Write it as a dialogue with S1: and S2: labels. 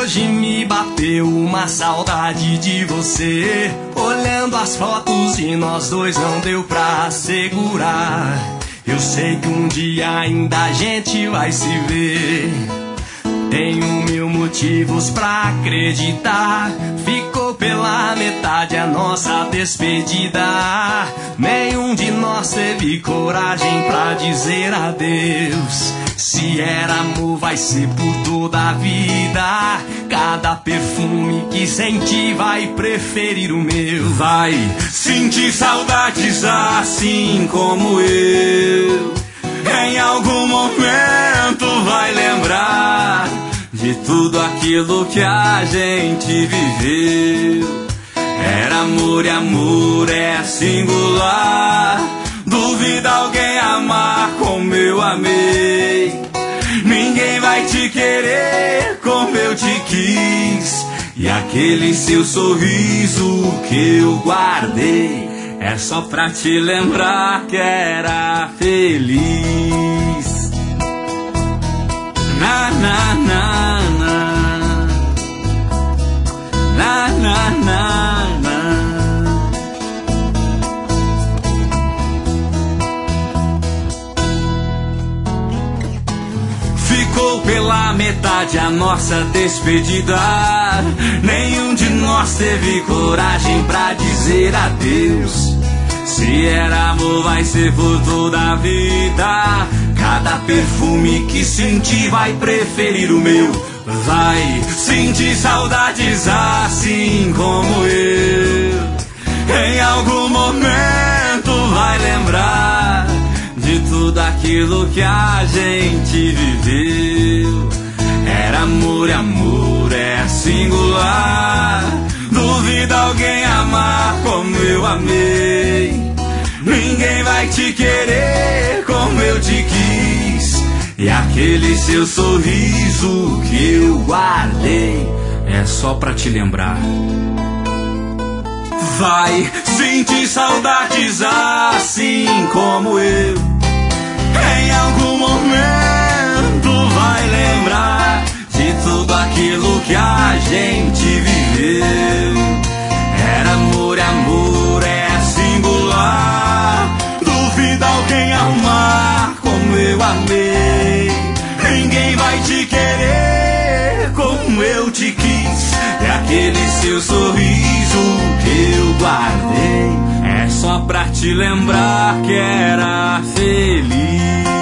S1: hoje me bateu uma saudade de você. Olhando as fotos de nós dois não deu pra segurar. Eu sei que um dia ainda a gente vai se ver. Tenho mil motivos pra acreditar. Ficou pela metade a nossa despedida. Nenhum de nós teve coragem pra dizer adeus. Se era amor vai ser por toda a vida. Cada perfume que senti vai preferir o meu.
S2: Vai sentir saudades assim como eu. Em algum momento vai lembrar de tudo aquilo que a gente viveu. Era amor e amor é singular. Duvida alguém amar como eu amei. Ninguém vai te querer como eu te quis. E aquele seu sorriso que eu guardei é só pra te lembrar que era feliz. Na na na na, na na na na. Ficou pela metade a nossa despedida. Nenhum de nós teve coragem pra dizer adeus. Se era amor vai ser por toda a vida. Cada perfume que sentir vai preferir o meu. Vai sentir saudades assim como eu. Em algum momento vai lembrar de tudo aquilo que a gente viveu. Era amor e amor é singular. Duvida alguém amar como eu amei. Ninguém vai te querer como eu te quis. E aquele seu sorriso que eu guardei é só pra te lembrar. Vai sentir saudades assim como eu. Em algum momento vai lembrar de tudo aquilo que a gente viveu. Era amor e amor é singular. Duvida alguém amar como eu amei. Ninguém vai te querer como eu te quis. É aquele seu sorriso que eu guardei é só pra te lembrar que era feliz.